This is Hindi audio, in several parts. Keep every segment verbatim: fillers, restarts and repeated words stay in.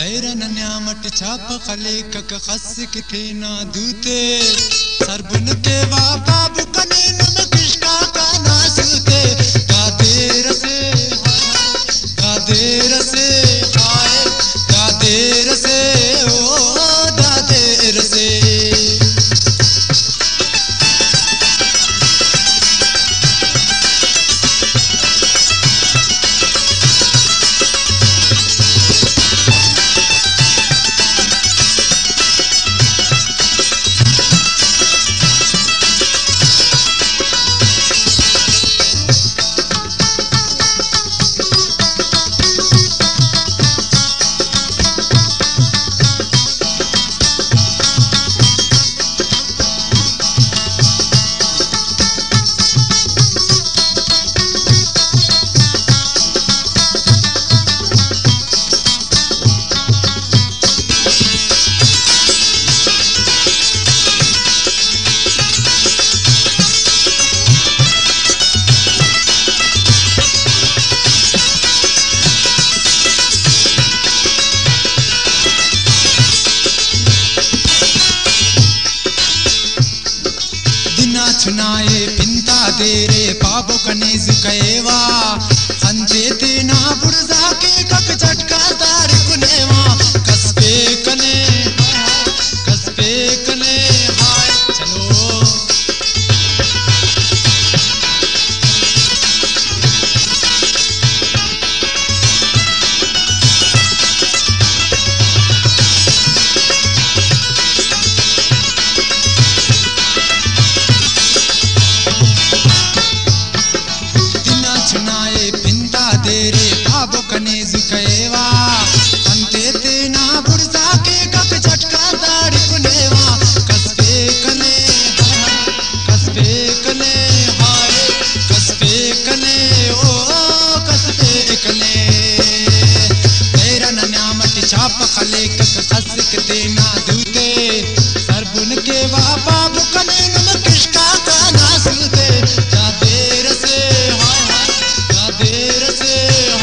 तैरन न्यामट छाप खले कक खस के ना दूते सरबुन के वा बाबू कने नम किसका का ना सूते का देर से का देर से हाय का देर से ओ दा देर से छुनाए पिंता देरे बाबू कनेज कएवा खंजे तेना बुरजा के कक झटका दार कुनेवा कसबे कने कसबे कने हाय चलो कनेज कएवा अंते तेना बुरजा के कक झटका दाड़ कुनेवा कसबे कने कसबे कने हाय कसबे कने ओ कसबे कने तेरा न्यामट छाप खले कक खस के तेना दूते सरबुन के वा बाबू कने नम किसका का ना सूते जा देर से हाय हाय जा देर से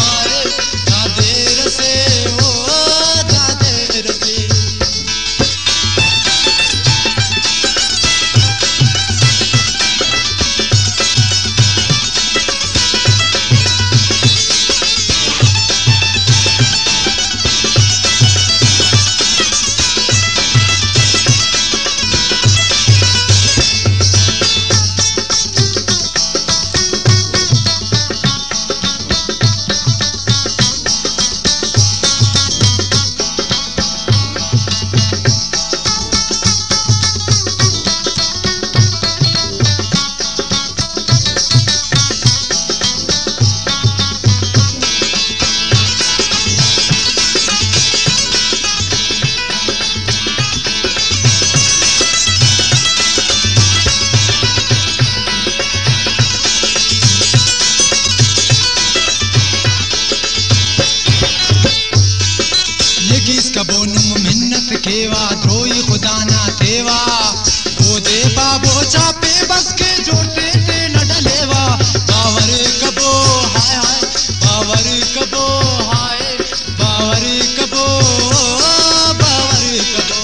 मिन्नत केवा द्रोही खुदा ना देवा वो दे बाबो चापे बस के जोटे ते न डलेवा बावर कबो हाय हाय बावर कबो हाय बावर कबो बावर कबो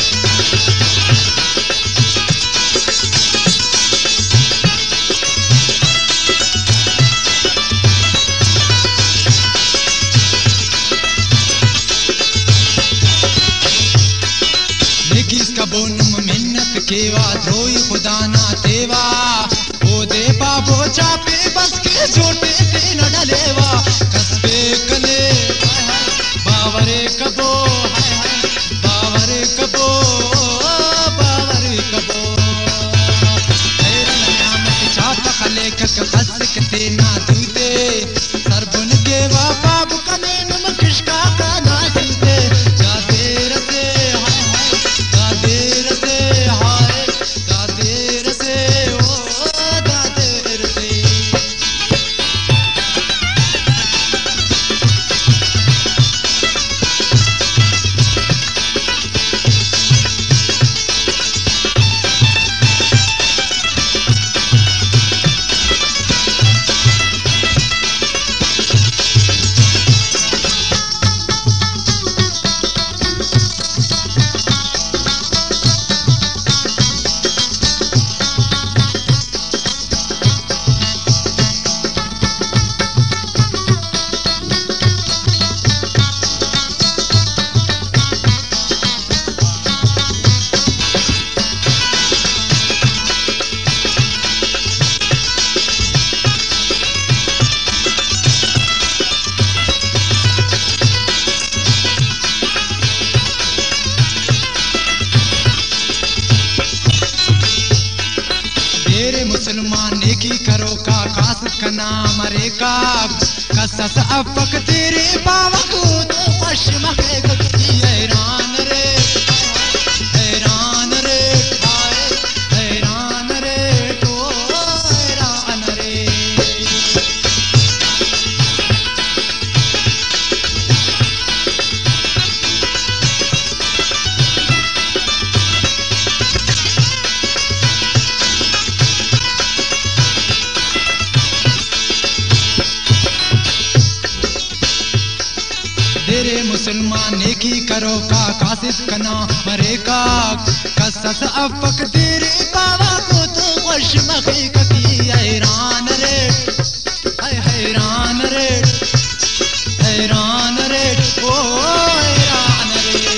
मिन्नत केवा द्रोही खुदा ना देवा वो दे बाबो चापे बस के जोटे ते न डलेवा कसबे कले बावरे कबो हाय हाय बावरे कबो बावरे कबो तेरा न्यामत छाप खले कक खस के ते ना दूते सरबुन के वा बाबू कने नम किसका का ना सूते जा देर से हाय हाय जा देर से हाय जा देर से ओ जा देर से नेकी करो का खास का नाम रे का कसस अफक तेरे पावा को तो पश्चिम के गति हैरान रे हैरान रे हाय हैरान रे तो हैरान रे तेरे मुसलमान नेकी करो का कासिफ कना मरे का कसस अफक तेरे बाबा को तो वश हकीकती हैरान रे हैरान रे हैरान रे ओ हैरान रे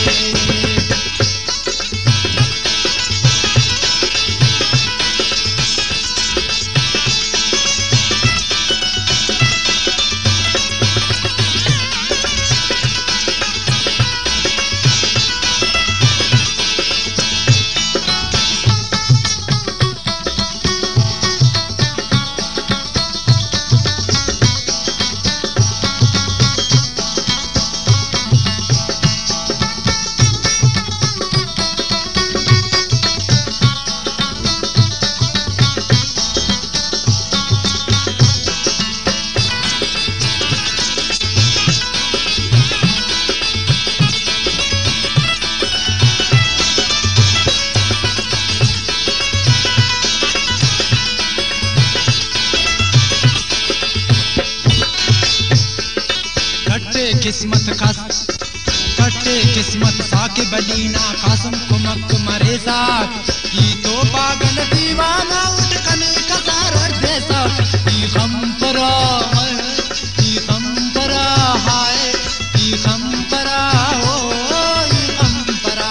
किस्मत खस कटे किस्मत साके बलीना कासम कुमक मरे साक की तो पागल दीवाना उठ कने कसार जैसा की हम परा की हम परा हाय की हम परा हो हम परा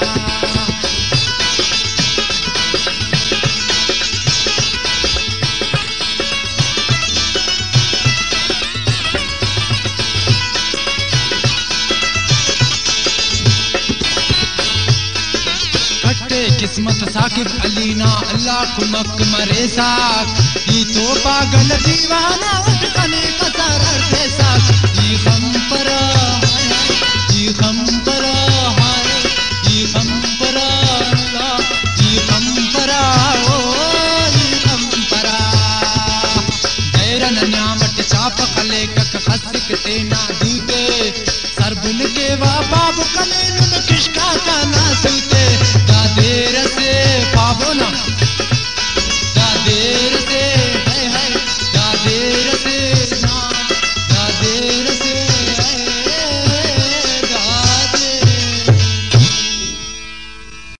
किस्मत साकिब अलीना अल्लाह कुमक मरे साक ई तो पागल दीवाना उठ कने कसार रे साक ई हम परा ई हम परा हाय ई हम परा अल्लाह ई हम परा ओ ई हम परा गैरन न्यामत चाप खले कक खसक तेना दूते सरबुन के वा बाब कने नुन किशका का नासुते